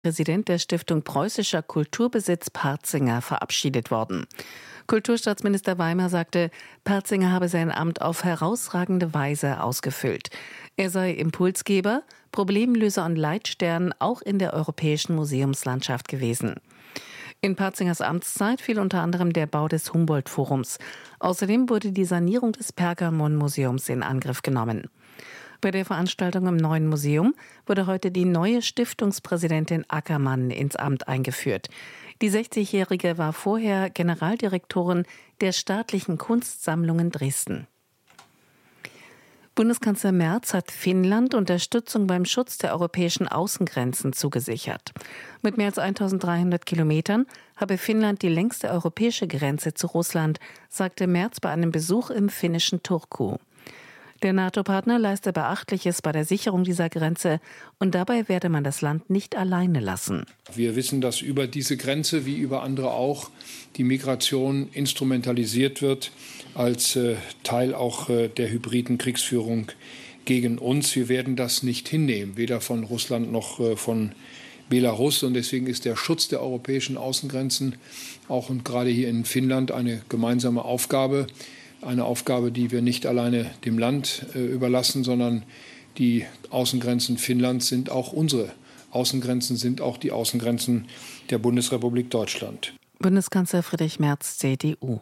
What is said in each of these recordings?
Präsident der Stiftung Preußischer Kulturbesitz Partzinger verabschiedet worden. Kulturstaatsminister Weimer sagte, Partzinger habe sein Amt auf herausragende Weise ausgefüllt. Er sei Impulsgeber, Problemlöser und Leitstern auch in der europäischen Museumslandschaft gewesen. In Partzingers Amtszeit fiel unter anderem der Bau des Humboldt-Forums. Außerdem wurde die Sanierung des Pergamon-Museums in Angriff genommen. Bei der Veranstaltung im neuen Museum wurde heute die neue Stiftungspräsidentin Ackermann ins Amt eingeführt. Die 60-Jährige war vorher Generaldirektorin der Staatlichen Kunstsammlungen Dresden. Bundeskanzler Merz hat Finnland Unterstützung beim Schutz der europäischen Außengrenzen zugesichert. Mit mehr als 1300 Kilometern habe Finnland die längste europäische Grenze zu Russland, sagte Merz bei einem Besuch im finnischen Turku. Der NATO-Partner leiste Beachtliches bei der Sicherung dieser Grenze und dabei werde man das Land nicht alleine lassen. Wir wissen, dass über diese Grenze, wie über andere auch, die Migration instrumentalisiert wird als Teil auch der hybriden Kriegsführung gegen uns. Wir werden das nicht hinnehmen, weder von Russland noch von Belarus. Und deswegen ist der Schutz der europäischen Außengrenzen auch und gerade hier in Finnland eine gemeinsame Aufgabe. Eine Aufgabe, die wir nicht alleine dem Land überlassen, sondern die Außengrenzen Finnlands sind auch unsere Außengrenzen, sind auch die Außengrenzen der Bundesrepublik Deutschland. Bundeskanzler Friedrich Merz, CDU.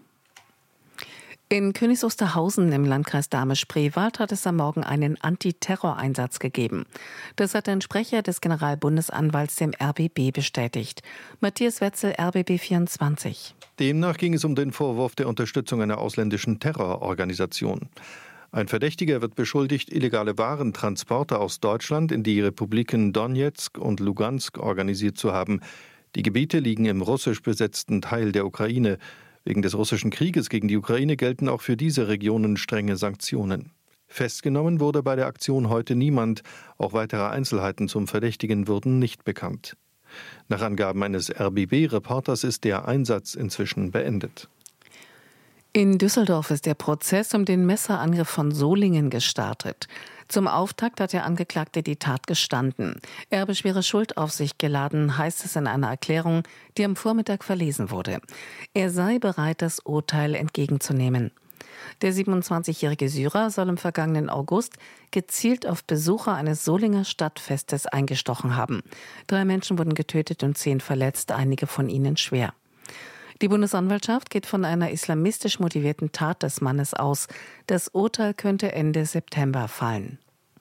In Königs Wusterhausen im Landkreis Dahme-Spreewald hat es am Morgen einen Antiterror-Einsatz gegeben. Das hat ein Sprecher des Generalbundesanwalts dem RBB bestätigt. Matthias Wetzel, RBB 24. Demnach ging es um den Vorwurf der Unterstützung einer ausländischen Terrororganisation. Ein Verdächtiger wird beschuldigt, illegale Warentransporte aus Deutschland in die Republiken Donezk und Lugansk organisiert zu haben. Die Gebiete liegen im russisch besetzten Teil der Ukraine. Wegen des russischen Krieges gegen die Ukraine gelten auch für diese Regionen strenge Sanktionen. Festgenommen wurde bei der Aktion heute niemand. Auch weitere Einzelheiten zum Verdächtigen wurden nicht bekannt. Nach Angaben eines RBB-Reporters ist der Einsatz inzwischen beendet. In Düsseldorf ist der Prozess um den Messerangriff von Solingen gestartet. Zum Auftakt hat der Angeklagte die Tat gestanden. Er habe schwere Schuld auf sich geladen, heißt es in einer Erklärung, die am Vormittag verlesen wurde. Er sei bereit, das Urteil entgegenzunehmen. Der 27-jährige Syrer soll im vergangenen August gezielt auf Besucher eines Solinger Stadtfestes eingestochen haben. 3 Menschen wurden getötet und 10 verletzt, einige von ihnen schwer. Die Bundesanwaltschaft geht von einer islamistisch motivierten Tat des Mannes aus. Das Urteil könnte Ende September fallen.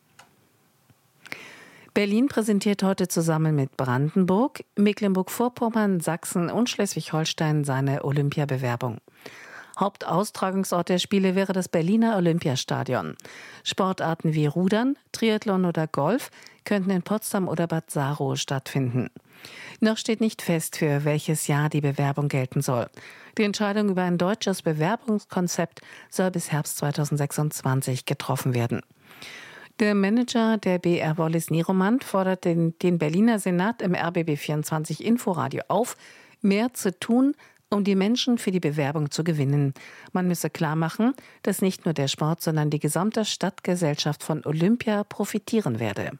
Berlin präsentiert heute zusammen mit Brandenburg, Mecklenburg-Vorpommern, Sachsen und Schleswig-Holstein seine Olympiabewerbung. Hauptaustragungsort der Spiele wäre das Berliner Olympiastadion. Sportarten wie Rudern, Triathlon oder Golf könnten in Potsdam oder Bad Saro stattfinden. Noch steht nicht fest, für welches Jahr die Bewerbung gelten soll. Die Entscheidung über ein deutsches Bewerbungskonzept soll bis Herbst 2026 getroffen werden. Der Manager der BR Wallis Nieromann fordert den Berliner Senat im RBB 24 Inforadio auf, mehr zu tun, um die Menschen für die Bewerbung zu gewinnen. Man müsse klarmachen, dass nicht nur der Sport, sondern die gesamte Stadtgesellschaft von Olympia profitieren werde.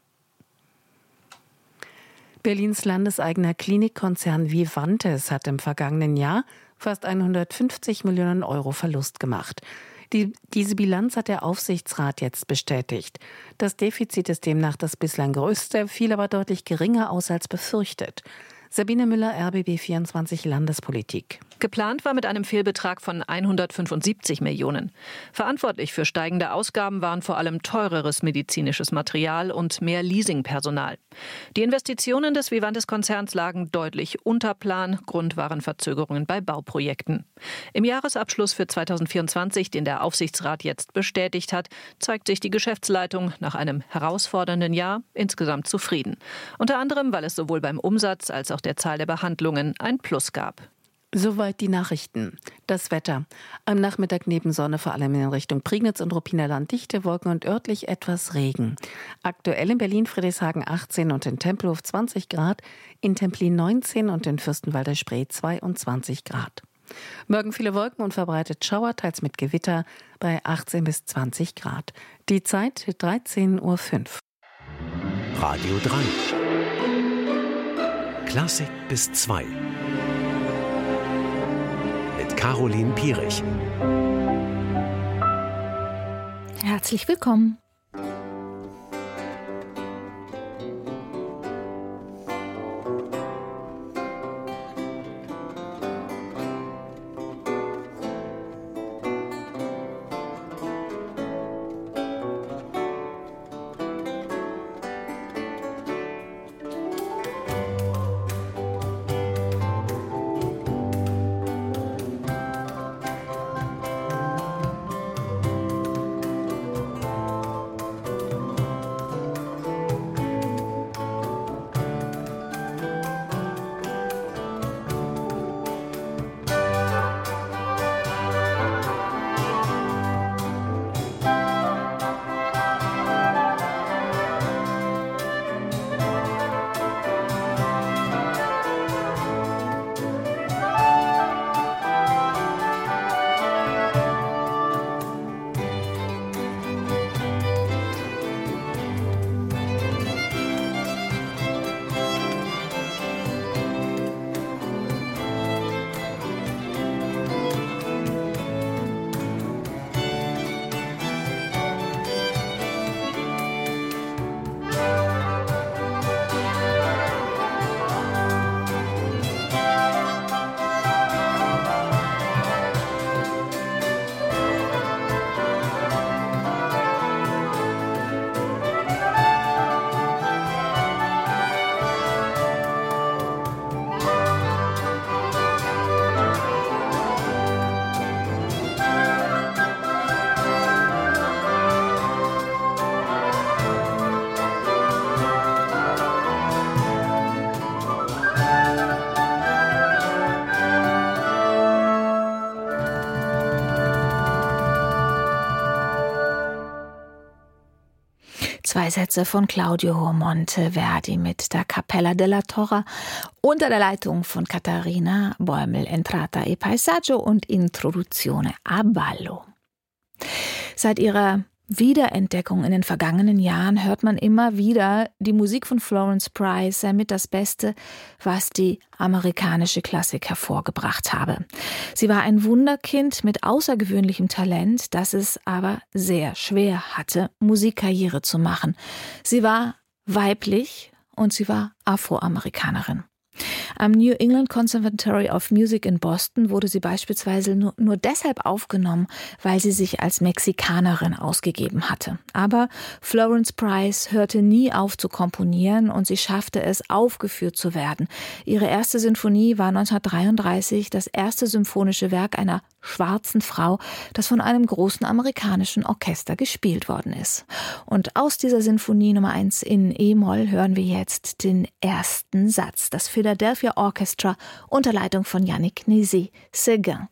Berlins landeseigener Klinikkonzern Vivantes hat im vergangenen Jahr fast 150 Millionen Euro Verlust gemacht. Diese Bilanz hat der Aufsichtsrat jetzt bestätigt. Das Defizit ist demnach das bislang größte, fiel aber deutlich geringer aus als befürchtet. Sabine Müller, RBB 24 Landespolitik. Geplant war mit einem Fehlbetrag von 175 Millionen. Verantwortlich für steigende Ausgaben waren vor allem teureres medizinisches Material und mehr Leasingpersonal. Die Investitionen des Vivantes-Konzerns lagen deutlich unter Plan. Grund waren Verzögerungen bei Bauprojekten. Im Jahresabschluss für 2024, den der Aufsichtsrat jetzt bestätigt hat, zeigt sich die Geschäftsleitung nach einem herausfordernden Jahr insgesamt zufrieden. Unter anderem, weil es sowohl beim Umsatz als auch der Zahl der Behandlungen ein Plus gab. Soweit die Nachrichten. Das Wetter. Am Nachmittag neben Sonne vor allem in Richtung Prignitz und Ruppiner Land dichte Wolken und örtlich etwas Regen. Aktuell in Berlin, Friedrichshagen 18 und in Tempelhof 20 Grad, in Templin 19 und in Fürstenwalder Spree 22 Grad. Morgen viele Wolken und verbreitet Schauer, teils mit Gewitter, bei 18 bis 20 Grad. Die Zeit 13:05 Uhr. Radio 3 Klassik bis 2 mit Caroline Piering. Herzlich willkommen. Zwei Sätze von Claudio Monteverdi mit der Cappella della Torre unter der Leitung von Katharina Bäumel, Entrata e Paesaggio und Introduzione a Ballo. Seit ihrer Wiederentdeckung in den vergangenen Jahren hört man immer wieder, die Musik von Florence Price sei mit das Beste, was die amerikanische Klassik hervorgebracht habe. Sie war ein Wunderkind mit außergewöhnlichem Talent, das es aber sehr schwer hatte, Musikkarriere zu machen. Sie war weiblich und sie war Afroamerikanerin. Am New England Conservatory of Music in Boston wurde sie beispielsweise nur deshalb aufgenommen, weil sie sich als Mexikanerin ausgegeben hatte. Aber Florence Price hörte nie auf zu komponieren und sie schaffte es, aufgeführt zu werden. Ihre erste Sinfonie war 1933 das erste symphonische Werk einer schwarzen Frau, das von einem großen amerikanischen Orchester gespielt worden ist. Und aus dieser Sinfonie Nummer 1 in E-Moll hören wir jetzt den ersten Satz, das Philadelphia Orchestra unter Leitung von Yannick Nézet-Séguin.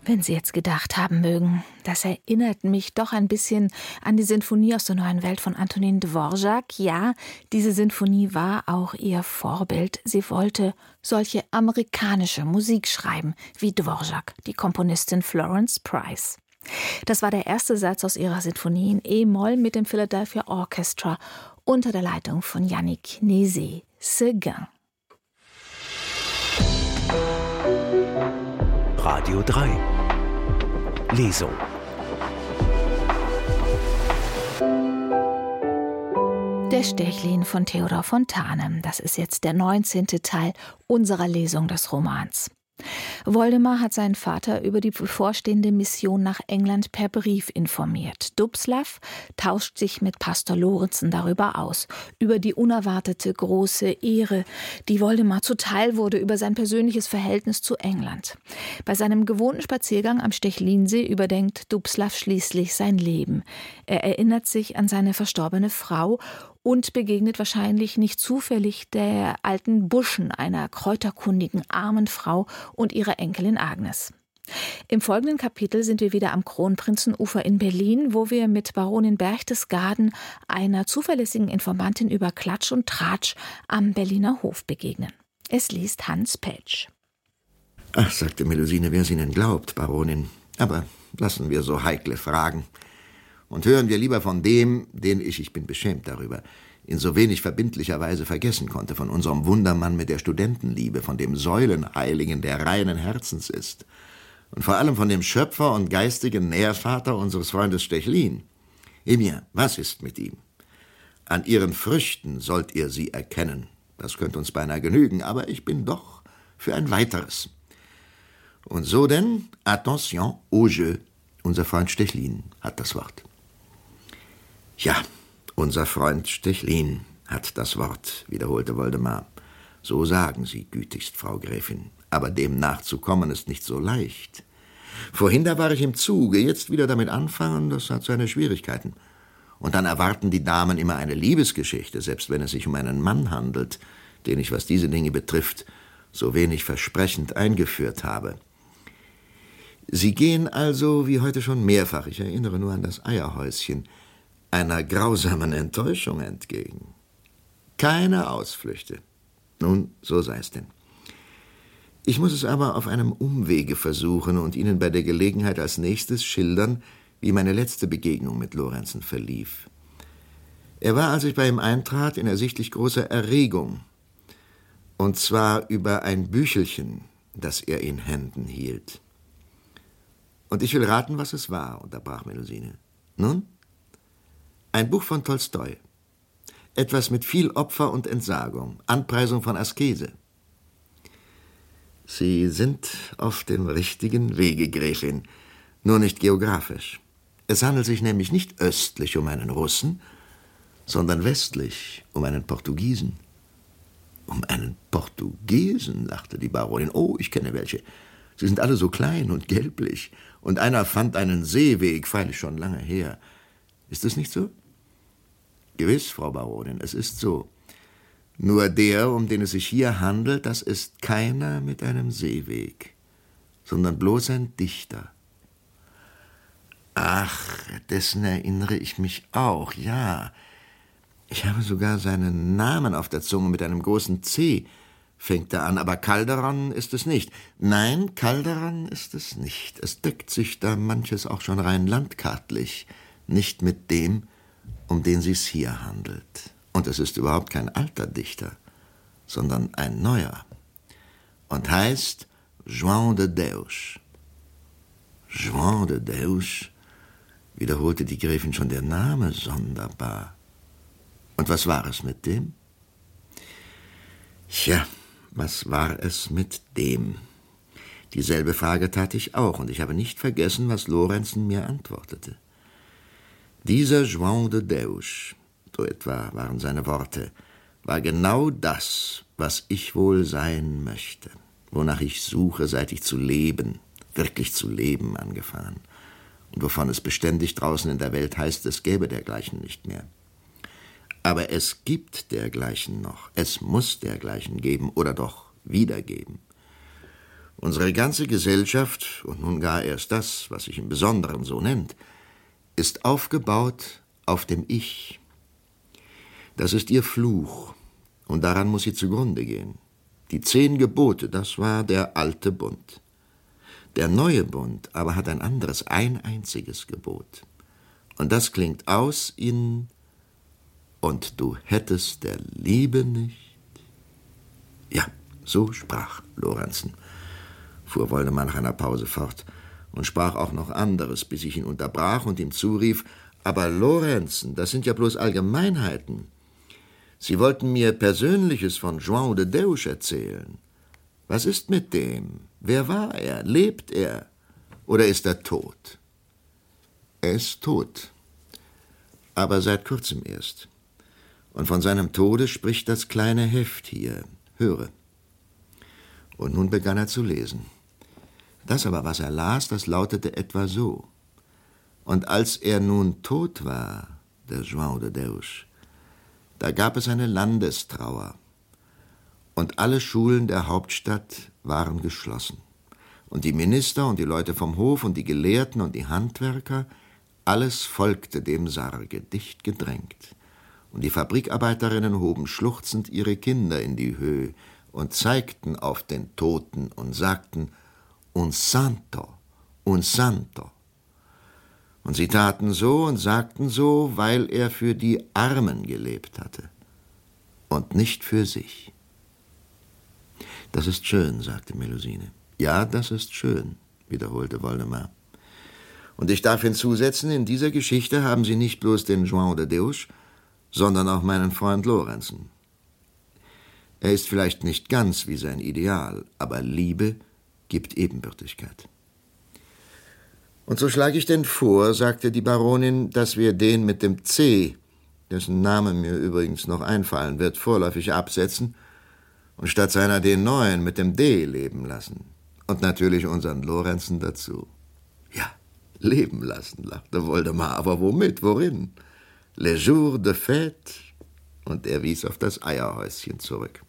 Wenn Sie jetzt gedacht haben mögen, das erinnert mich doch ein bisschen an die Sinfonie aus der Neuen Welt von Antonin Dvorak. Ja, diese Sinfonie war auch ihr Vorbild. Sie wollte solche amerikanische Musik schreiben wie Dvorak, die Komponistin Florence Price. Das war der erste Satz aus ihrer Sinfonie in E-Moll mit dem Philadelphia Orchestra unter der Leitung von Yannick Nézet-Séguin. Radio 3 Lesung. Der Stechlin von Theodor Fontane. Das ist jetzt der 19. Teil unserer Lesung des Romans. Woldemar hat seinen Vater über die bevorstehende Mission nach England per Brief informiert. Dubslav tauscht sich mit Pastor Lorenzen darüber aus, über die unerwartete große Ehre, die Woldemar zuteil wurde, über sein persönliches Verhältnis zu England. Bei seinem gewohnten Spaziergang am Stechlinsee überdenkt Dubslav schließlich sein Leben. Er erinnert sich an seine verstorbene Frau und begegnet wahrscheinlich nicht zufällig der alten Buschen, einer kräuterkundigen armen Frau und ihrer Enkelin Agnes. Im folgenden Kapitel sind wir wieder am Kronprinzenufer in Berlin, wo wir mit Baronin Berchtesgaden, einer zuverlässigen Informantin über Klatsch und Tratsch, am Berliner Hof begegnen. Es liest Hans Petsch. Ach, sagte Melusine, wer es Ihnen glaubt, Baronin. Aber lassen wir so heikle Fragen. Und hören wir lieber von dem, den ich bin beschämt darüber, in so wenig verbindlicher Weise vergessen konnte, von unserem Wundermann mit der Studentenliebe, von dem Säulenheiligen, der reinen Herzens ist, und vor allem von dem Schöpfer und geistigen Nährvater unseres Freundes Stechlin. Emir, was ist mit ihm? An ihren Früchten sollt ihr sie erkennen. Das könnte uns beinahe genügen, aber ich bin doch für ein weiteres. Und so denn, attention au jeu, unser Freund Stechlin hat das Wort. Ja, unser Freund Stechlin hat das Wort, wiederholte Woldemar. So sagen Sie, gütigst, Frau Gräfin. Aber dem nachzukommen ist nicht so leicht. Vorhin da war ich im Zuge, jetzt wieder damit anfangen, das hat seine Schwierigkeiten. Und dann erwarten die Damen immer eine Liebesgeschichte, selbst wenn es sich um einen Mann handelt, den ich, was diese Dinge betrifft, so wenig versprechend eingeführt habe. Sie gehen also, wie heute schon mehrfach, ich erinnere nur an das Eierhäuschen, einer grausamen Enttäuschung entgegen. Keine Ausflüchte. Nun, so sei es denn. Ich muss es aber auf einem Umwege versuchen und Ihnen bei der Gelegenheit als nächstes schildern, wie meine letzte Begegnung mit Lorenzen verlief. Er war, als ich bei ihm eintrat, in ersichtlich großer Erregung. Und zwar über ein Büchelchen, das er in Händen hielt. Und ich will raten, was es war, unterbrach Melusine. Nun? Ein Buch von Tolstoi. Etwas mit viel Opfer und Entsagung, Anpreisung von Askese. Sie sind auf dem richtigen Wege, Gräfin, nur nicht geografisch. Es handelt sich nämlich nicht östlich um einen Russen, sondern westlich um einen Portugiesen. Um einen Portugiesen, lachte die Baronin. Oh, ich kenne welche. Sie sind alle so klein und gelblich. Und einer fand einen Seeweg, freilich schon lange her. Ist es nicht so? Gewiss, Frau Baronin, es ist so. Nur der, um den es sich hier handelt, das ist keiner mit einem Seeweg, sondern bloß ein Dichter. Ach, dessen erinnere ich mich auch, ja. Ich habe sogar seinen Namen auf der Zunge mit einem großen C, fängt er an, aber Calderon ist es nicht. Nein, Calderon ist es nicht. Es deckt sich da manches auch schon rein landkartlich, nicht mit dem, um den es hier handelt. Und es ist überhaupt kein alter Dichter, sondern ein neuer. Und heißt João de Deus. João de Deus, wiederholte die Gräfin, schon der Name sonderbar. Und was war es mit dem? Tja, was war es mit dem? Dieselbe Frage tat ich auch, und ich habe nicht vergessen, was Lorenzen mir antwortete. Dieser João de Deus, so etwa waren seine Worte, war genau das, was ich wohl sein möchte, wonach ich suche, seit ich zu leben, wirklich zu leben angefangen, und wovon es beständig draußen in der Welt heißt, es gäbe dergleichen nicht mehr. Aber es gibt dergleichen noch, es muss dergleichen geben oder doch wiedergeben. Unsere ganze Gesellschaft, und nun gar erst das, was sich im Besonderen so nennt, ist aufgebaut auf dem Ich. Das ist ihr Fluch, und daran muss sie zugrunde gehen. Die 10 Gebote, das war der alte Bund. Der neue Bund aber hat ein anderes, ein einziges Gebot. Und das klingt aus in »Und du hättest der Liebe nicht«. Ja, so sprach Lorenzen, fuhr Woldemar nach einer Pause fort, und sprach auch noch anderes, bis ich ihn unterbrach und ihm zurief, »Aber Lorenzen, das sind ja bloß Allgemeinheiten. Sie wollten mir Persönliches von João de Deus erzählen. Was ist mit dem? Wer war er? Lebt er? Oder ist er tot?« »Er ist tot, aber seit kurzem erst. Und von seinem Tode spricht das kleine Heft hier. Höre.« Und nun begann er zu lesen. Das aber, was er las, das lautete etwa so: »Und als er nun tot war, der João de Deus, da gab es eine Landestrauer, und alle Schulen der Hauptstadt waren geschlossen. Und die Minister und die Leute vom Hof und die Gelehrten und die Handwerker, alles folgte dem Sarge, dicht gedrängt. Und die Fabrikarbeiterinnen hoben schluchzend ihre Kinder in die Höhe und zeigten auf den Toten und sagten, »Un santo, un santo.« Und sie taten so und sagten so, weil er für die Armen gelebt hatte und nicht für sich. »Das ist schön«, sagte Melusine. »Ja, das ist schön«, wiederholte Woldemar. »Und ich darf hinzusetzen, in dieser Geschichte haben Sie nicht bloß den João de Deus, sondern auch meinen Freund Lorenzen. Er ist vielleicht nicht ganz wie sein Ideal, aber Liebe gibt Ebenbürtigkeit.« »Und so schlage ich denn vor«, sagte die Baronin, »dass wir den mit dem C, dessen Name mir übrigens noch einfallen wird, vorläufig absetzen und statt seiner den neuen mit dem D leben lassen. Und natürlich unseren Lorenzen dazu.« »Ja, leben lassen«, lachte Woldemar, »aber womit, worin? Les jours de fête«, und er wies auf das Eierhäuschen zurück.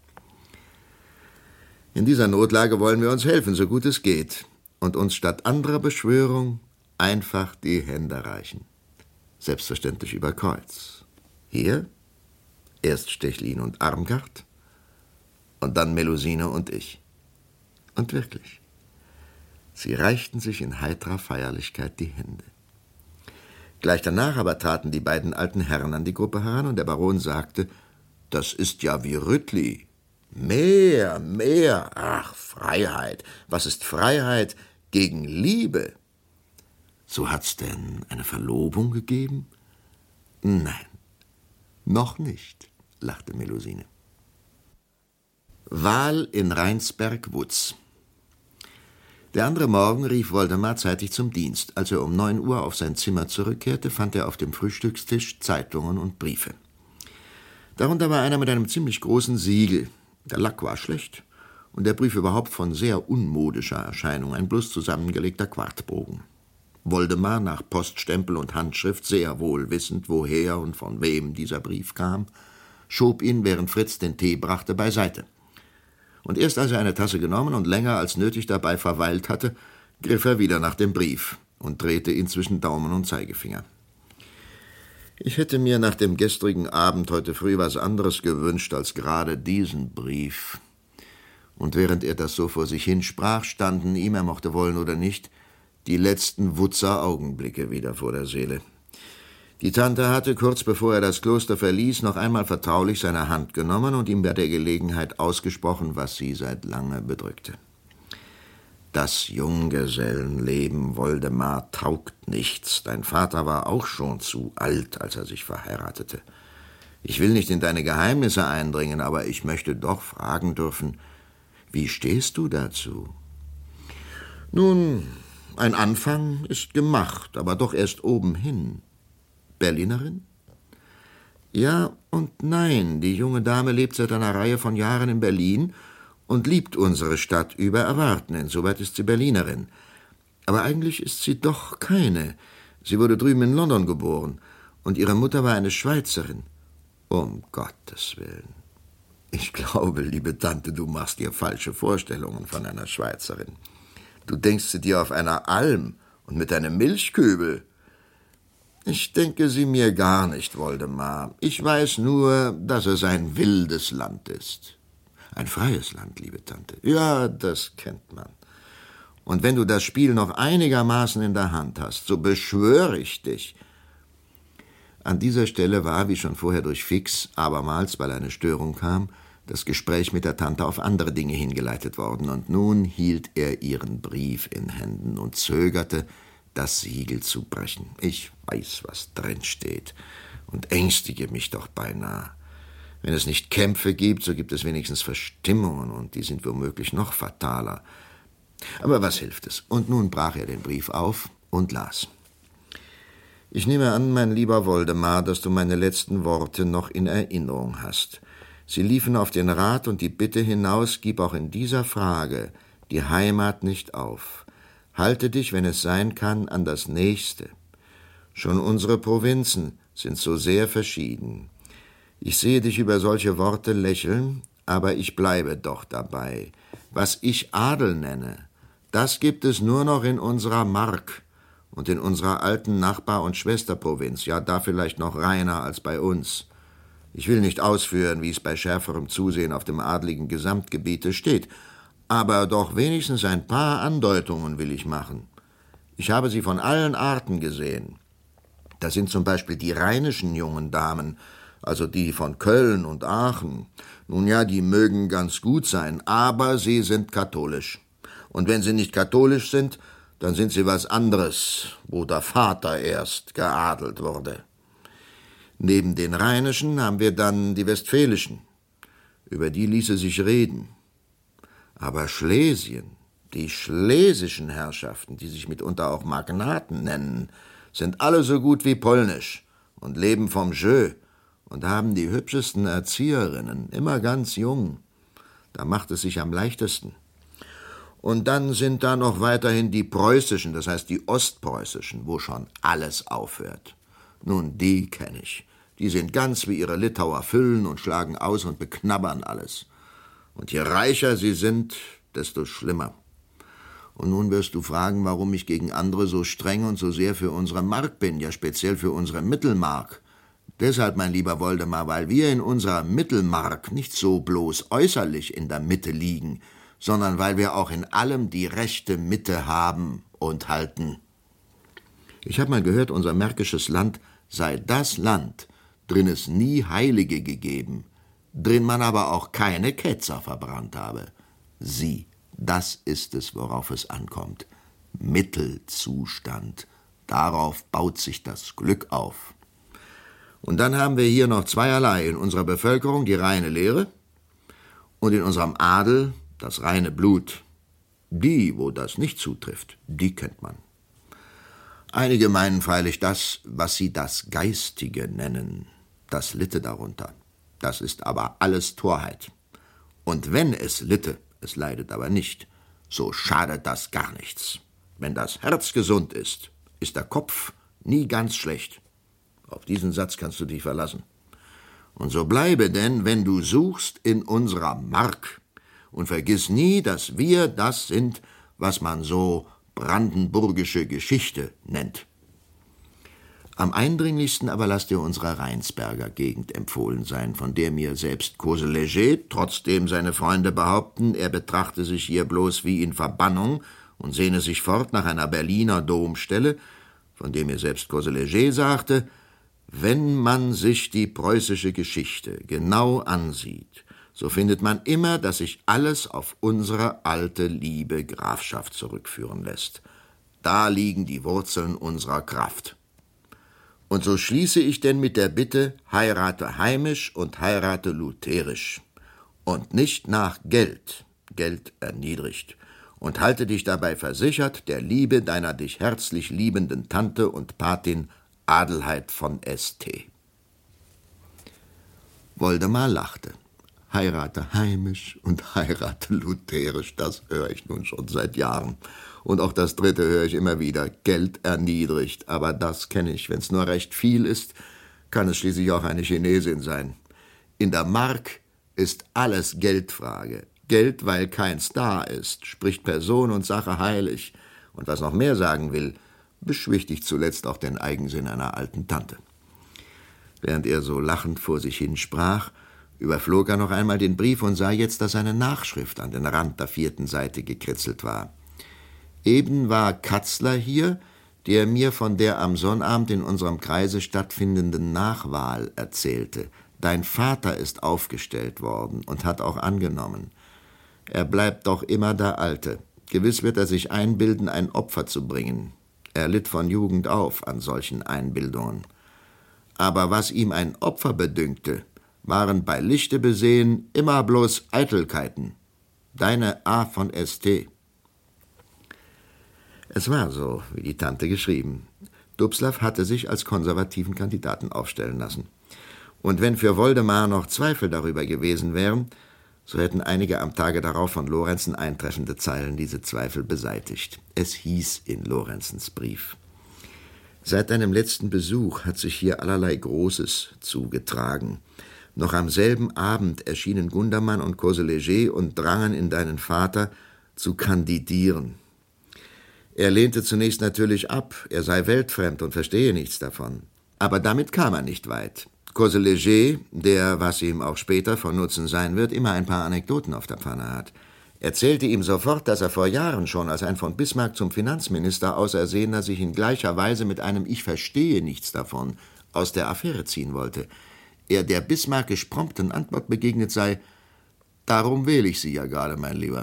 »In dieser Notlage wollen wir uns helfen, so gut es geht, und uns statt anderer Beschwörung einfach die Hände reichen. Selbstverständlich über Kreuz. Hier erst Stechlin und Armgard und dann Melusine und ich. Und wirklich, sie reichten sich in heiterer Feierlichkeit die Hände. Gleich danach aber traten die beiden alten Herren an die Gruppe heran und der Baron sagte, »Das ist ja wie Rüttli. Mehr. Ach, Freiheit. Was ist Freiheit gegen Liebe?« »So hat's denn eine Verlobung gegeben?« »Nein, noch nicht«, lachte Melusine. Wahl in Rheinsberg-Wutz. Der andere Morgen rief Woldemar zeitig zum Dienst. Als er um 9 Uhr auf sein Zimmer zurückkehrte, fand er auf dem Frühstückstisch Zeitungen und Briefe. Darunter war einer mit einem ziemlich großen Siegel. Der Lack war schlecht und der Brief überhaupt von sehr unmodischer Erscheinung, ein bloß zusammengelegter Quartbogen. Woldemar, nach Poststempel und Handschrift sehr wohl wissend, woher und von wem dieser Brief kam, schob ihn, während Fritz den Tee brachte, beiseite. Und erst als er eine Tasse genommen und länger als nötig dabei verweilt hatte, griff er wieder nach dem Brief und drehte ihn zwischen Daumen und Zeigefinger. Ich hätte mir nach dem gestrigen Abend heute früh was anderes gewünscht als gerade diesen Brief. Und während er das so vor sich hinsprach, standen ihm, er mochte wollen oder nicht, die letzten Wutzer Augenblicke wieder vor der Seele. Die Tante hatte, kurz bevor er das Kloster verließ, noch einmal vertraulich seine Hand genommen und ihm bei der Gelegenheit ausgesprochen, was sie seit lange bedrückte. Das Junggesellenleben, Woldemar, taugt nichts. Dein Vater war auch schon zu alt, als er sich verheiratete. Ich will nicht in deine Geheimnisse eindringen, aber ich möchte doch fragen dürfen, wie stehst du dazu? Nun, ein Anfang ist gemacht, aber doch erst obenhin. Berlinerin? Ja und nein. Die junge Dame lebt seit einer Reihe von Jahren in Berlin und liebt unsere Stadt über Erwarten. Insoweit ist sie Berlinerin. Aber eigentlich ist sie doch keine. Sie wurde drüben in London geboren und ihre Mutter war eine Schweizerin. Um Gottes Willen. Ich glaube, liebe Tante, du machst dir falsche Vorstellungen von einer Schweizerin. Du denkst sie dir auf einer Alm und mit einem Milchkübel. Ich denke sie mir gar nicht, Woldemar. Ich weiß nur, dass es ein wildes Land ist. Ein freies Land, liebe Tante. Ja, das kennt man. Und wenn du das Spiel noch einigermaßen in der Hand hast, so beschwöre ich dich. An dieser Stelle war, wie schon vorher durch Fix, abermals, weil eine Störung kam, das Gespräch mit der Tante auf andere Dinge hingeleitet worden, und nun hielt er ihren Brief in Händen und zögerte, das Siegel zu brechen. Ich weiß, was drin steht, und ängstige mich doch beinahe. Wenn es nicht Kämpfe gibt, so gibt es wenigstens Verstimmungen, und die sind womöglich noch fataler. Aber was hilft es? Und nun brach er den Brief auf und las. Ich nehme an, mein lieber Woldemar, dass du meine letzten Worte noch in Erinnerung hast. Sie liefen auf den Rat und die Bitte hinaus, gib auch in dieser Frage die Heimat nicht auf. Halte dich, wenn es sein kann, an das Nächste. Schon unsere Provinzen sind so sehr verschieden. Ich sehe dich über solche Worte lächeln, aber ich bleibe doch dabei. Was ich Adel nenne, das gibt es nur noch in unserer Mark und in unserer alten Nachbar- und Schwesterprovinz, ja, da vielleicht noch reiner als bei uns. Ich will nicht ausführen, wie es bei schärferem Zusehen auf dem adligen Gesamtgebiete steht, aber doch wenigstens ein paar Andeutungen will ich machen. Ich habe sie von allen Arten gesehen. Da sind zum Beispiel die rheinischen jungen Damen, also die von Köln und Aachen. Nun ja, die mögen ganz gut sein, aber sie sind katholisch. Und wenn sie nicht katholisch sind, dann sind sie was anderes, wo der Vater erst geadelt wurde. Neben den rheinischen haben wir dann die westfälischen. Über die ließe sich reden. Aber Schlesien, die schlesischen Herrschaften, die sich mitunter auch Magnaten nennen, sind alle so gut wie polnisch und leben vom Jeu und haben die hübschesten Erzieherinnen, immer ganz jung. Da macht es sich am leichtesten. Und dann sind da noch weiterhin die preußischen, das heißt die ostpreußischen, wo schon alles aufhört. Nun, die kenne ich. Die sind ganz wie ihre Litauer Füllen und schlagen aus und beknabbern alles. Und je reicher sie sind, desto schlimmer. Und nun wirst du fragen, warum ich gegen andere so streng und so sehr für unsere Mark bin, ja speziell für unsere Mittelmark. Deshalb, mein lieber Woldemar, weil wir in unserer Mittelmark nicht so bloß äußerlich in der Mitte liegen, sondern weil wir auch in allem die rechte Mitte haben und halten. Ich habe mal gehört, unser märkisches Land sei das Land, drin es nie Heilige gegeben, drin man aber auch keine Ketzer verbrannt habe. Sieh, das ist es, worauf es ankommt. Mittelzustand. Darauf baut sich das Glück auf. Und dann haben wir hier noch zweierlei. In unserer Bevölkerung die reine Lehre und in unserem Adel das reine Blut. Die, wo das nicht zutrifft, die kennt man. Einige meinen freilich das, was sie das Geistige nennen, das litte darunter. Das ist aber alles Torheit. Und wenn es litte, es leidet aber nicht, so schadet das gar nichts. Wenn das Herz gesund ist der Kopf nie ganz schlecht. Auf diesen Satz kannst du dich verlassen. Und so bleibe denn, wenn du suchst, in unserer Mark. Und vergiss nie, dass wir das sind, was man so brandenburgische Geschichte nennt. Am eindringlichsten aber lass dir unsere Rheinsberger Gegend empfohlen sein, von der mir selbst Courseléger, trotzdem seine Freunde behaupten, er betrachte sich hier bloß wie in Verbannung und sehne sich fort nach einer Berliner Domstelle, von dem mir selbst Courseléger sagte, wenn man sich die preußische Geschichte genau ansieht, so findet man immer, dass sich alles auf unsere alte, liebe Grafschaft zurückführen lässt. Da liegen die Wurzeln unserer Kraft. Und so schließe ich denn mit der Bitte, heirate heimisch und heirate lutherisch. Und nicht nach Geld, Geld erniedrigt. Und halte dich dabei versichert der Liebe deiner dich herzlich liebenden Tante und Patin Adelheid von St. Woldemar lachte. Heirate heimisch und heirate lutherisch, das höre ich nun schon seit Jahren. Und auch das dritte höre ich immer wieder, Geld erniedrigt. Aber das kenne ich, wenn es nur recht viel ist, kann es schließlich auch eine Chinesin sein. In der Mark ist alles Geldfrage. Geld, weil keins da ist, spricht Person und Sache heilig. Und was noch mehr sagen will, beschwichtigt zuletzt auch den Eigensinn einer alten Tante. Während er so lachend vor sich hin sprach, überflog er noch einmal den Brief und sah jetzt, dass eine Nachschrift an den Rand der 4. Seite gekritzelt war. Eben war Katzler hier, der mir von der am Sonnabend in unserem Kreise stattfindenden Nachwahl erzählte. Dein Vater ist aufgestellt worden und hat auch angenommen. Er bleibt doch immer der Alte. Gewiss wird er sich einbilden, ein Opfer zu bringen. Er litt von Jugend auf an solchen Einbildungen. Aber was ihm ein Opfer bedünkte, waren bei Lichte besehen immer bloß Eitelkeiten. Deine A. von St. Es war so, wie die Tante geschrieben. Dubslav hatte sich als konservativen Kandidaten aufstellen lassen. Und wenn für Woldemar noch Zweifel darüber gewesen wären, so hätten einige am Tage darauf von Lorenzen eintreffende Zeilen diese Zweifel beseitigt. Es hieß in Lorenzens Brief: Seit deinem letzten Besuch hat sich hier allerlei Großes zugetragen. Noch am selben Abend erschienen Gundermann und Coseléger und drangen in deinen Vater zu kandidieren. Er lehnte zunächst natürlich ab, er sei weltfremd und verstehe nichts davon. Aber damit kam er nicht weit. Coseléger, der, was ihm auch später von Nutzen sein wird, immer ein paar Anekdoten auf der Pfanne hat, erzählte ihm sofort, dass er vor Jahren schon als ein von Bismarck zum Finanzminister Ausersehener sich in gleicher Weise mit einem »Ich verstehe nichts davon« aus der Affäre ziehen wollte. Er der bismarckisch prompten Antwort begegnet sei: »Darum wähle ich Sie ja gerade, mein Lieber.«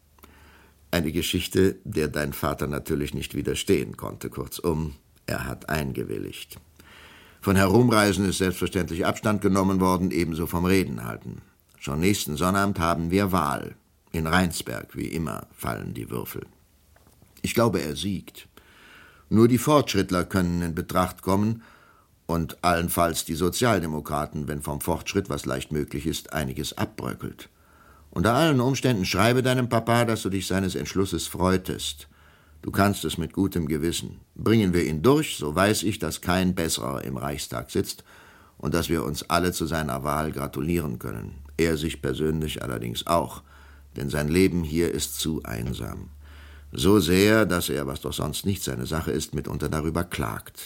Eine Geschichte, der dein Vater natürlich nicht widerstehen konnte. Kurzum, er hat eingewilligt. Von Herumreisen ist selbstverständlich Abstand genommen worden, ebenso vom Reden halten. Schon nächsten Sonnabend haben wir Wahl. In Rheinsberg, wie immer, fallen die Würfel. Ich glaube, er siegt. Nur die Fortschrittler können in Betracht kommen und allenfalls die Sozialdemokraten, wenn vom Fortschritt, was leicht möglich ist, einiges abbröckelt. Unter allen Umständen schreibe deinem Papa, dass du dich seines Entschlusses freutest. Du kannst es mit gutem Gewissen. Bringen wir ihn durch, so weiß ich, dass kein Besserer im Reichstag sitzt und dass wir uns alle zu seiner Wahl gratulieren können. Er sich persönlich allerdings auch, denn sein Leben hier ist zu einsam. So sehr, dass er, was doch sonst nicht seine Sache ist, mitunter darüber klagt.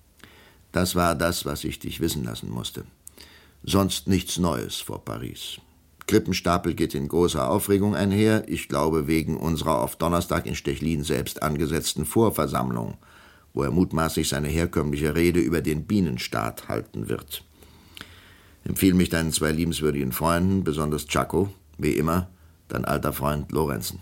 Das war das, was ich dich wissen lassen musste. Sonst nichts Neues vor Paris. Krippenstapel geht in großer Aufregung einher, ich glaube wegen unserer auf Donnerstag in Stechlin selbst angesetzten Vorversammlung, wo er mutmaßlich seine herkömmliche Rede über den Bienenstaat halten wird. Empfehle mich deinen 2 liebenswürdigen Freunden, besonders Czako, wie immer, dein alter Freund Lorenzen.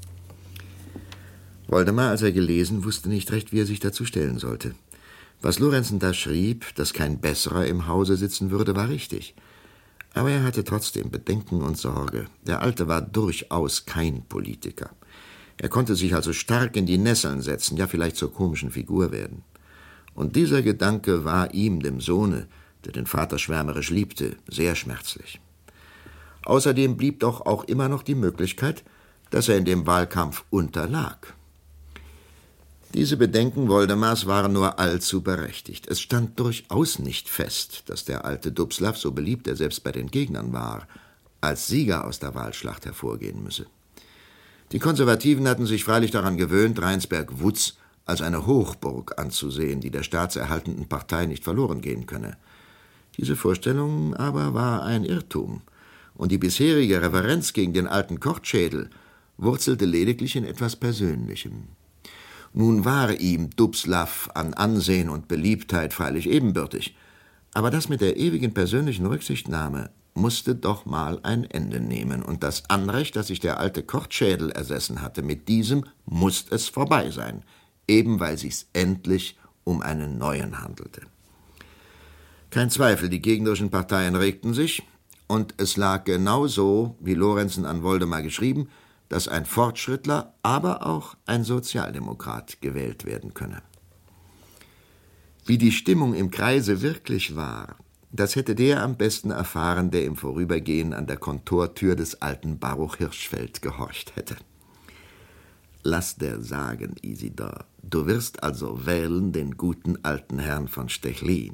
Woldemar, als er gelesen, wusste nicht recht, wie er sich dazu stellen sollte. Was Lorenzen da schrieb, dass kein Besserer im Hause sitzen würde, war richtig. Aber er hatte trotzdem Bedenken und Sorge. Der Alte war durchaus kein Politiker. Er konnte sich also stark in die Nesseln setzen, ja vielleicht zur komischen Figur werden. Und dieser Gedanke war ihm, dem Sohne, der den Vater schwärmerisch liebte, sehr schmerzlich. Außerdem blieb doch auch immer noch die Möglichkeit, dass er in dem Wahlkampf unterlag. Diese Bedenken Woldemars waren nur allzu berechtigt. Es stand durchaus nicht fest, dass der alte Dubslav, so beliebt er selbst bei den Gegnern war, als Sieger aus der Wahlschlacht hervorgehen müsse. Die Konservativen hatten sich freilich daran gewöhnt, Rheinsberg-Wutz als eine Hochburg anzusehen, die der staatserhaltenden Partei nicht verloren gehen könne. Diese Vorstellung aber war ein Irrtum, und die bisherige Reverenz gegen den alten Kortschädel wurzelte lediglich in etwas Persönlichem. Nun war ihm Dubslav an Ansehen und Beliebtheit freilich ebenbürtig, aber das mit der ewigen persönlichen Rücksichtnahme musste doch mal ein Ende nehmen, und das Anrecht, das sich der alte Kortschädel ersessen hatte, mit diesem musste es vorbei sein, eben weil sich's endlich um einen neuen handelte. Kein Zweifel, die gegnerischen Parteien regten sich, und es lag genau so, wie Lorenzen an Woldemar geschrieben, dass ein Fortschrittler, aber auch ein Sozialdemokrat gewählt werden könne. Wie die Stimmung im Kreise wirklich war, das hätte der am besten erfahren, der im Vorübergehen an der Kontortür des alten Baruch Hirschfeld gehorcht hätte. Lass dir sagen, Isidor, du wirst also wählen den guten alten Herrn von Stechlin.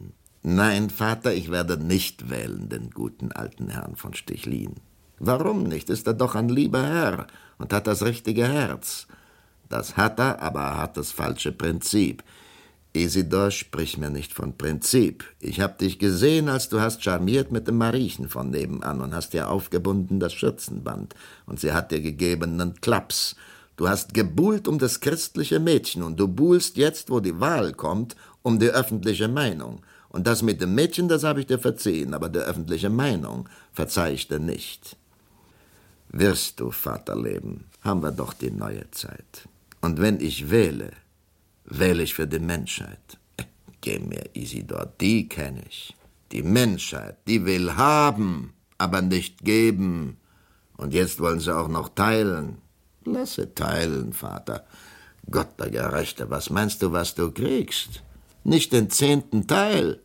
Nein, Vater, ich werde nicht wählen, den guten alten Herrn von Stechlin. Warum nicht? Ist er doch ein lieber Herr und hat das richtige Herz. Das hat er, aber er hat das falsche Prinzip. Isidor, sprich mir nicht von Prinzip. Ich hab dich gesehen, als du hast charmiert mit dem Mariechen von nebenan und hast dir aufgebunden das Schürzenband. Und sie hat dir gegeben einen Klaps. Du hast gebuhlt um das christliche Mädchen und du buhlst jetzt, wo die Wahl kommt, um die öffentliche Meinung. Und das mit dem Mädchen, das habe ich dir verziehen, aber die öffentliche Meinung verzeih ich dir nicht. Wirst du, Vaterleben, haben wir doch die neue Zeit. Und wenn ich wähle ich für die Menschheit. Geh mir, Isidor, die kenne ich. Die Menschheit, die will haben, aber nicht geben. Und jetzt wollen sie auch noch teilen. Lass sie teilen, Vater. Gott der Gerechte, was meinst du, was du kriegst? Nicht den 10. Teil.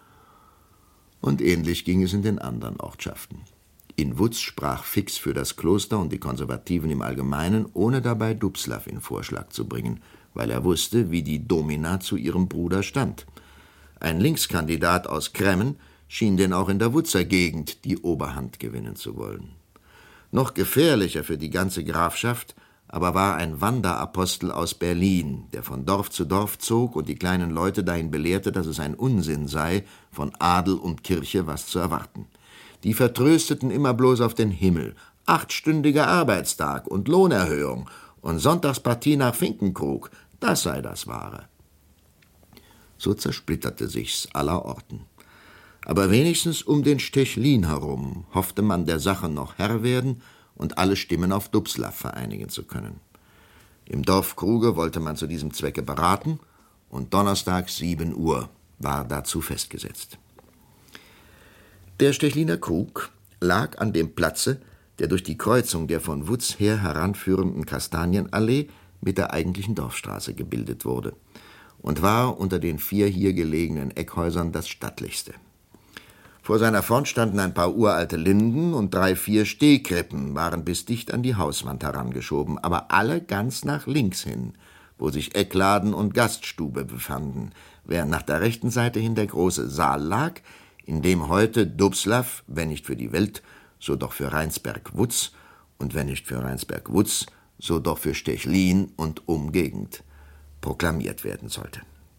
Und ähnlich ging es in den anderen Ortschaften. In Wutz sprach Fix für das Kloster und die Konservativen im Allgemeinen, ohne dabei Dubslav in Vorschlag zu bringen, weil er wusste, wie die Domina zu ihrem Bruder stand. Ein Linkskandidat aus Kremmen schien denn auch in der Wutzer Gegend die Oberhand gewinnen zu wollen. Noch gefährlicher für die ganze Grafschaft aber war ein Wanderapostel aus Berlin, der von Dorf zu Dorf zog und die kleinen Leute dahin belehrte, dass es ein Unsinn sei, von Adel und Kirche was zu erwarten. Die vertrösteten immer bloß auf den Himmel, 8-stündiger Arbeitstag und Lohnerhöhung und Sonntagspartie nach Finkenkrug, das sei das Wahre. So zersplitterte sich's allerorten. Aber wenigstens um den Stechlin herum hoffte man der Sache noch Herr werden und alle Stimmen auf Dubslav vereinigen zu können. Im Dorf Kruge wollte man zu diesem Zwecke beraten und donnerstags 7 Uhr war dazu festgesetzt. Der Stechliner Krug lag an dem Platze, der durch die Kreuzung der von Wutz her heranführenden Kastanienallee mit der eigentlichen Dorfstraße gebildet wurde und war unter den 4 hier gelegenen Eckhäusern das stattlichste. Vor seiner Front standen ein paar uralte Linden und 3-4 Stehkrippen waren bis dicht an die Hauswand herangeschoben, aber alle ganz nach links hin, wo sich Eckladen und Gaststube befanden, während nach der rechten Seite hin der große Saal lag, in dem heute Dubslav, wenn nicht für die Welt, so doch für Rheinsberg-Wutz und wenn nicht für Rheinsberg-Wutz, so doch für Stechlin und Umgegend proklamiert werden sollte.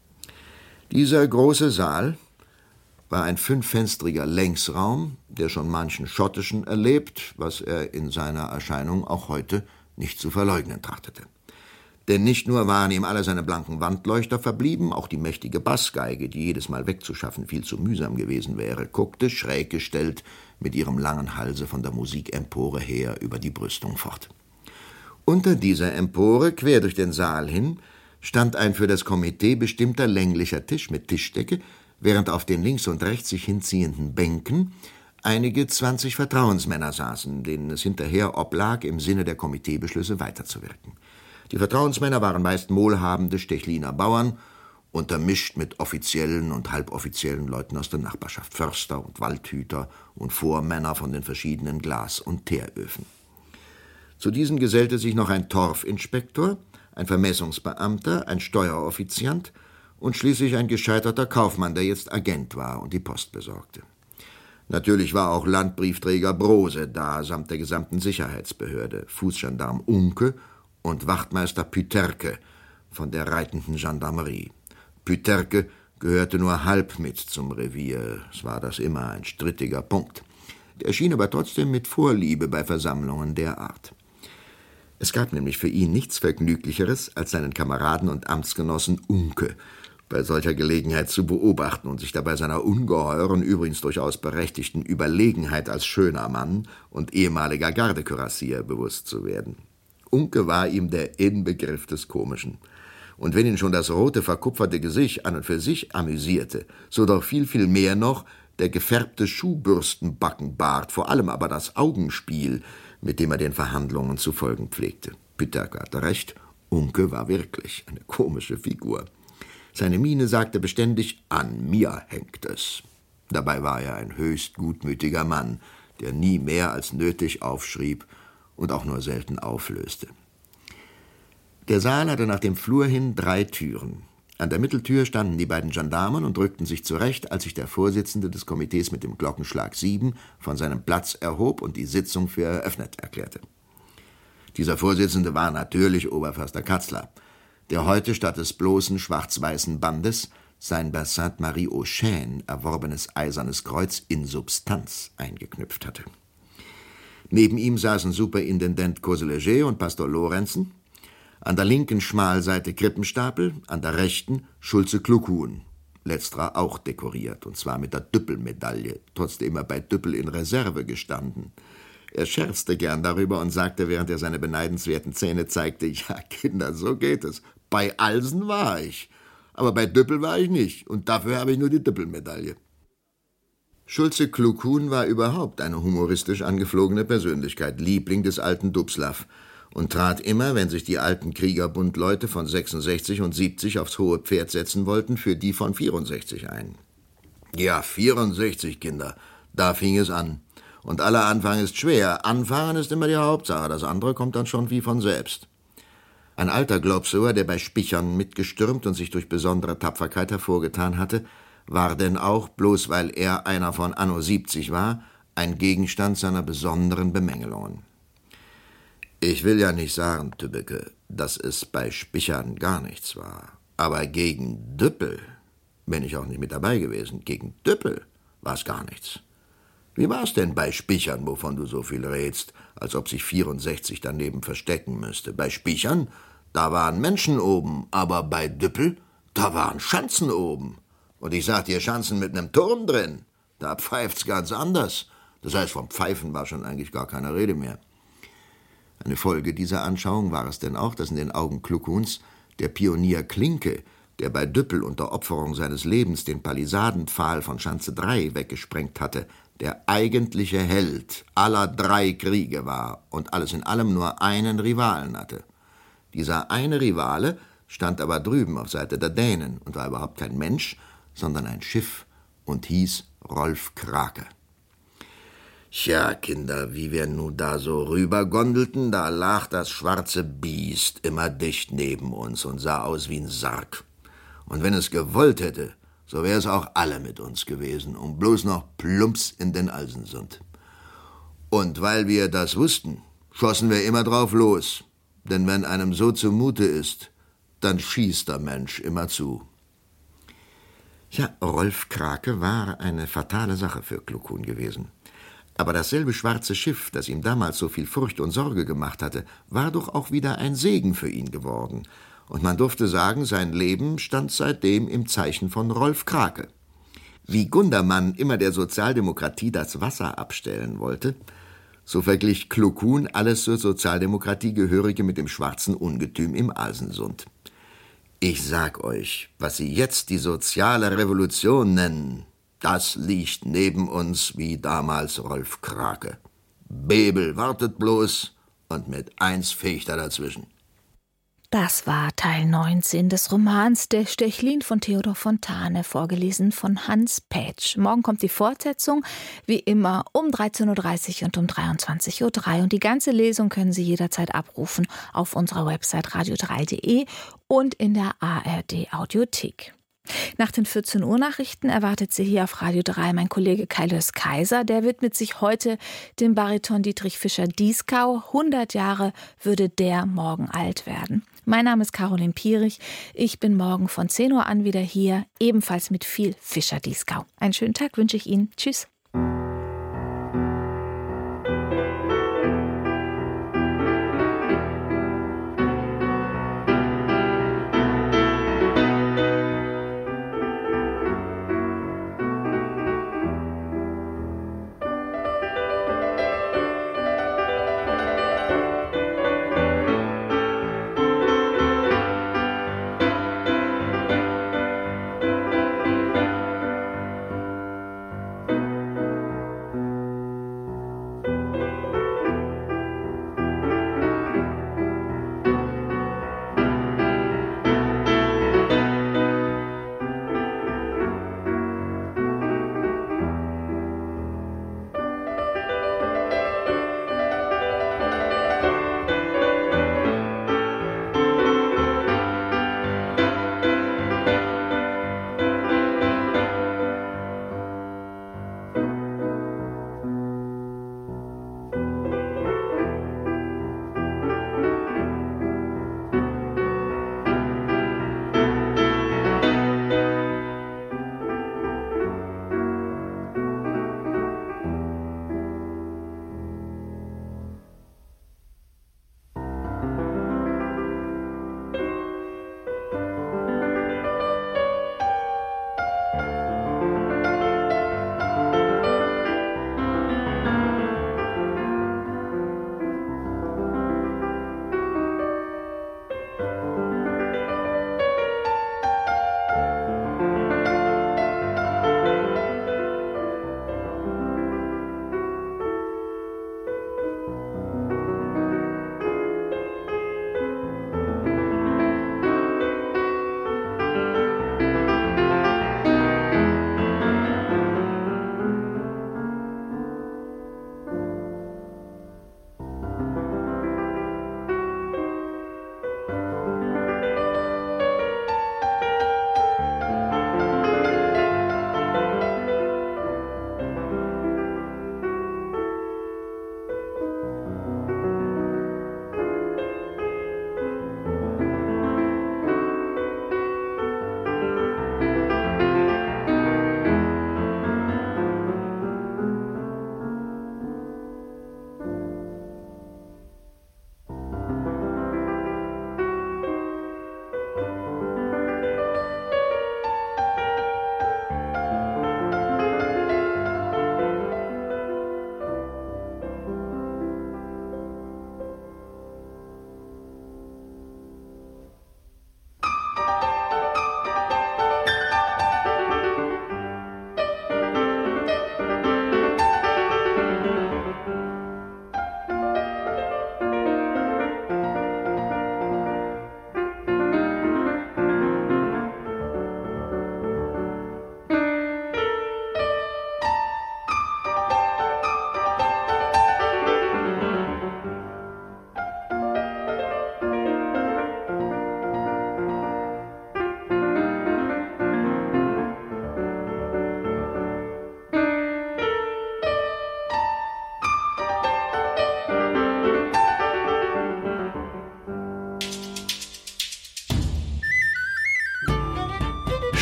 Dieser große Saal war ein 5-fenstriger Längsraum, der schon manchen schottischen erlebt, was er in seiner Erscheinung auch heute nicht zu verleugnen trachtete. Denn nicht nur waren ihm alle seine blanken Wandleuchter verblieben, auch die mächtige Bassgeige, die jedes Mal wegzuschaffen viel zu mühsam gewesen wäre, guckte, schräg gestellt, mit ihrem langen Halse von der Musikempore her über die Brüstung fort. Unter dieser Empore, quer durch den Saal hin, stand ein für das Komitee bestimmter länglicher Tisch mit Tischdecke, während auf den links und rechts sich hinziehenden Bänken einige 20 Vertrauensmänner saßen, denen es hinterher oblag, im Sinne der Komiteebeschlüsse weiterzuwirken. Die Vertrauensmänner waren meist wohlhabende Stechliner Bauern, untermischt mit offiziellen und halboffiziellen Leuten aus der Nachbarschaft, Förster und Waldhüter und Vormänner von den verschiedenen Glas- und Teeröfen. Zu diesen gesellte sich noch ein Torfinspektor, ein Vermessungsbeamter, ein Steueroffiziant und schließlich ein gescheiterter Kaufmann, der jetzt Agent war und die Post besorgte. Natürlich war auch Landbriefträger Brose da, samt der gesamten Sicherheitsbehörde, Fußgendarm Unke und Wachtmeister Püterke von der reitenden Gendarmerie. Püterke gehörte nur halb mit zum Revier, es war das immer ein strittiger Punkt. Er schien aber trotzdem mit Vorliebe bei Versammlungen der Art. Es gab nämlich für ihn nichts Vergnüglicheres, als seinen Kameraden und Amtsgenossen Unke bei solcher Gelegenheit zu beobachten und sich dabei seiner ungeheuren, übrigens durchaus berechtigten Überlegenheit als schöner Mann und ehemaliger Gardekürassier bewusst zu werden. Unke war ihm der Inbegriff des Komischen. Und wenn ihn schon das rote, verkupferte Gesicht an und für sich amüsierte, so doch viel, viel mehr noch der gefärbte Schuhbürstenbackenbart, vor allem aber das Augenspiel, mit dem er den Verhandlungen zu folgen pflegte. Püterke hatte recht, Unke war wirklich eine komische Figur. Seine Miene sagte beständig, an mir hängt es. Dabei war er ein höchst gutmütiger Mann, der nie mehr als nötig aufschrieb und auch nur selten auflöste. Der Saal hatte nach dem Flur hin 3 Türen. An der Mitteltür standen die beiden Gendarmen und rückten sich zurecht, als sich der Vorsitzende des Komitees mit dem Glockenschlag 7 von seinem Platz erhob und die Sitzung für eröffnet erklärte. Dieser Vorsitzende war natürlich Oberförster Katzler, der heute statt des bloßen schwarz-weißen Bandes sein bei Sainte-Marie-aux-Chênes erworbenes eisernes Kreuz in Substanz eingeknüpft hatte. Neben ihm saßen Superintendent Coseleger und Pastor Lorenzen, an der linken Schmalseite Krippenstapel, an der rechten Schulze-Kluckhuhn, letzterer auch dekoriert, und zwar mit der Düppel-Medaille, trotzdem er bei Düppel in Reserve gestanden. Er scherzte gern darüber und sagte, während er seine beneidenswerten Zähne zeigte, ja, Kinder, so geht es. Bei Alsen war ich, aber bei Düppel war ich nicht, und dafür habe ich nur die Düppel-Medaille. Schulze-Kluckhuhn war überhaupt eine humoristisch angeflogene Persönlichkeit, Liebling des alten Dubslav, und trat immer, wenn sich die alten Kriegerbundleute von 66 und 70 aufs hohe Pferd setzen wollten, für die von 64 ein. Ja, 64, Kinder, da fing es an. Und aller Anfang ist schwer. Anfangen ist immer die Hauptsache, das andere kommt dann schon wie von selbst. Ein alter Globsower, der bei Spichern mitgestürmt und sich durch besondere Tapferkeit hervorgetan hatte, war denn auch, bloß weil er einer von Anno 70 war, ein Gegenstand seiner besonderen Bemängelungen. Ich will ja nicht sagen, Tübbeke, dass es bei Spichern gar nichts war. Aber gegen Düppel bin ich auch nicht mit dabei gewesen. Gegen Düppel war es gar nichts. Wie war es denn bei Spichern, wovon du so viel redst, als ob sich 64 daneben verstecken müsste? Bei Spichern, da waren Menschen oben, aber bei Düppel, da waren Schanzen oben. Und ich sag dir, Schanzen mit nem Turm drin, da pfeift's ganz anders. Das heißt, vom Pfeifen war schon eigentlich gar keine Rede mehr. Eine Folge dieser Anschauung war es denn auch, dass in den Augen Kluckhuhns der Pionier Klinke, der bei Düppel unter Opferung seines Lebens den Palisadenpfahl von Schanze 3 weggesprengt hatte, der eigentliche Held aller 3 Kriege war und alles in allem nur einen Rivalen hatte. Dieser eine Rivale stand aber drüben auf Seite der Dänen und war überhaupt kein Mensch, sondern ein Schiff und hieß Rolf Krake. Tja, Kinder, wie wir nun da so rübergondelten, da lag das schwarze Biest immer dicht neben uns und sah aus wie ein Sarg. Und wenn es gewollt hätte, so wäre es auch alle mit uns gewesen und bloß noch plumps in den Alsensund. Und weil wir das wussten, schossen wir immer drauf los, denn wenn einem so zumute ist, dann schießt der Mensch immer zu. Ja, Rolf Krake war eine fatale Sache für Kluckhuhn gewesen. Aber dasselbe schwarze Schiff, das ihm damals so viel Furcht und Sorge gemacht hatte, war doch auch wieder ein Segen für ihn geworden. Und man durfte sagen, sein Leben stand seitdem im Zeichen von Rolf Krake. Wie Gundermann immer der Sozialdemokratie das Wasser abstellen wollte, so verglich Kluckhuhn alles zur Sozialdemokratie Gehörige mit dem schwarzen Ungetüm im Alsensund. Ich sag euch, was sie jetzt die soziale Revolution nennen, das liegt neben uns wie damals Rolf Krake. Bebel wartet bloß und mit 1 fegt er dazwischen. Das war Teil 19 des Romans Der Stechlin von Theodor Fontane, vorgelesen von Hans Pätsch. Morgen kommt die Fortsetzung, wie immer um 13.30 Uhr und um 23.03 Uhr. Und die ganze Lesung können Sie jederzeit abrufen auf unserer Website radio3.de und in der ARD-Audiothek. Nach den 14 Uhr Nachrichten erwartet Sie hier auf Radio 3 mein Kollege Kaius Kaiser. Der widmet sich heute dem Bariton Dietrich Fischer-Dieskau. 100 Jahre würde der morgen alt werden. Mein Name ist Caroline Pierich. Ich bin morgen von 10 Uhr an wieder hier, ebenfalls mit viel Fischer-Dieskau. Einen schönen Tag wünsche ich Ihnen. Tschüss.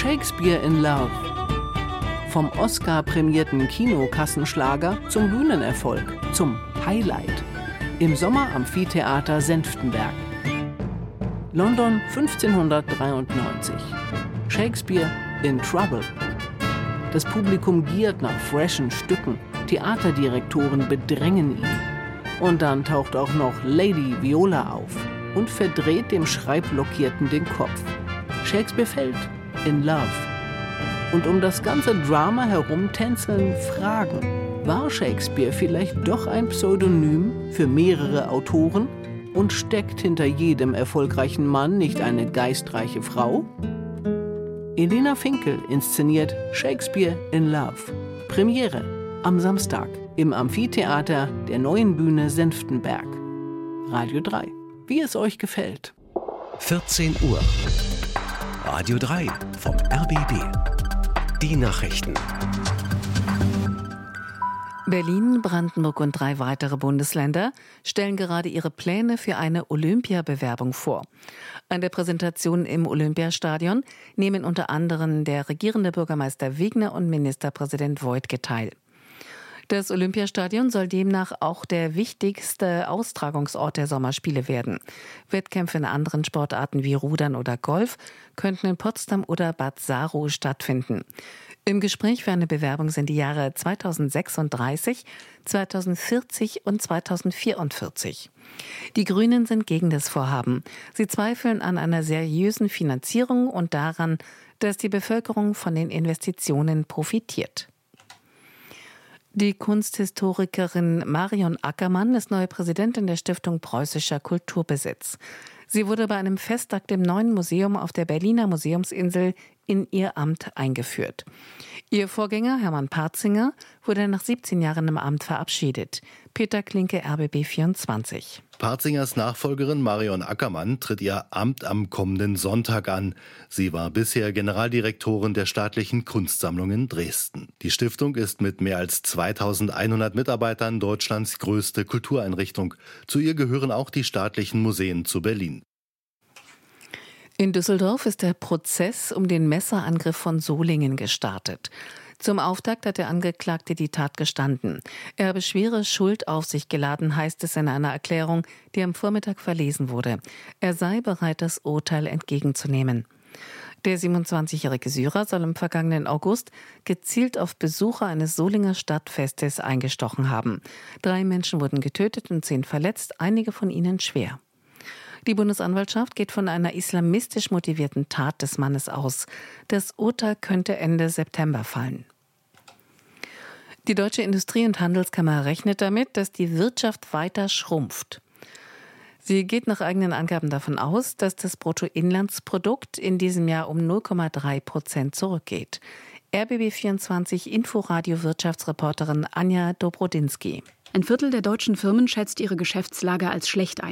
Shakespeare in Love. Vom Oscar-prämierten Kinokassenschlager zum Bühnenerfolg, zum Highlight. Im Sommeramphitheater Senftenberg. London 1593. Shakespeare in Trouble. Das Publikum giert nach freshen Stücken. Theaterdirektoren bedrängen ihn. Und dann taucht auch noch Lady Viola auf und verdreht dem Schreibblockierten den Kopf. Shakespeare fällt in Love. Und um das ganze Drama herum tänzeln Fragen. War Shakespeare vielleicht doch ein Pseudonym für mehrere Autoren? Und steckt hinter jedem erfolgreichen Mann nicht eine geistreiche Frau? Elena Finkel inszeniert Shakespeare in Love. Premiere am Samstag im Amphitheater der Neuen Bühne Senftenberg. Radio 3. Wie es euch gefällt. 14 Uhr. Radio 3 vom RBB. Die Nachrichten. Berlin, Brandenburg und 3 weitere Bundesländer stellen gerade ihre Pläne für eine Olympiabewerbung vor. An der Präsentation im Olympiastadion nehmen unter anderem der regierende Bürgermeister Wegner und Ministerpräsident Woidke teil. Das Olympiastadion soll demnach auch der wichtigste Austragungsort der Sommerspiele werden. Wettkämpfe in anderen Sportarten wie Rudern oder Golf könnten in Potsdam oder Bad Saro stattfinden. Im Gespräch für eine Bewerbung sind die Jahre 2036, 2040 und 2044. Die Grünen sind gegen das Vorhaben. Sie zweifeln an einer seriösen Finanzierung und daran, dass die Bevölkerung von den Investitionen profitiert. Die Kunsthistorikerin Marion Ackermann ist neue Präsidentin der Stiftung Preußischer Kulturbesitz. Sie wurde bei einem Festakt im neuen Museum auf der Berliner Museumsinsel in ihr Amt eingeführt. Ihr Vorgänger Hermann Partzinger wurde nach 17 Jahren im Amt verabschiedet. Peter Klinke, RBB 24. Parzingers Nachfolgerin Marion Ackermann tritt ihr Amt am kommenden Sonntag an. Sie war bisher Generaldirektorin der Staatlichen Kunstsammlung in Dresden. Die Stiftung ist mit mehr als 2100 Mitarbeitern Deutschlands größte Kultureinrichtung. Zu ihr gehören auch die staatlichen Museen zu Berlin. In Düsseldorf ist der Prozess um den Messerangriff von Solingen gestartet. Zum Auftakt hat der Angeklagte die Tat gestanden. Er habe schwere Schuld auf sich geladen, heißt es in einer Erklärung, die am Vormittag verlesen wurde. Er sei bereit, das Urteil entgegenzunehmen. Der 27-jährige Syrer soll im vergangenen August gezielt auf Besucher eines Solinger Stadtfestes eingestochen haben. 3 Menschen wurden getötet und 10 verletzt, einige von ihnen schwer. Die Bundesanwaltschaft geht von einer islamistisch motivierten Tat des Mannes aus. Das Urteil könnte Ende September fallen. Die Deutsche Industrie- und Handelskammer rechnet damit, dass die Wirtschaft weiter schrumpft. Sie geht nach eigenen Angaben davon aus, dass das Bruttoinlandsprodukt in diesem Jahr um 0,3% zurückgeht. RBB24 Inforadio-Wirtschaftsreporterin Anja Dobrodinsky. Ein Viertel der deutschen Firmen schätzt ihre Geschäftslage als schlecht ein.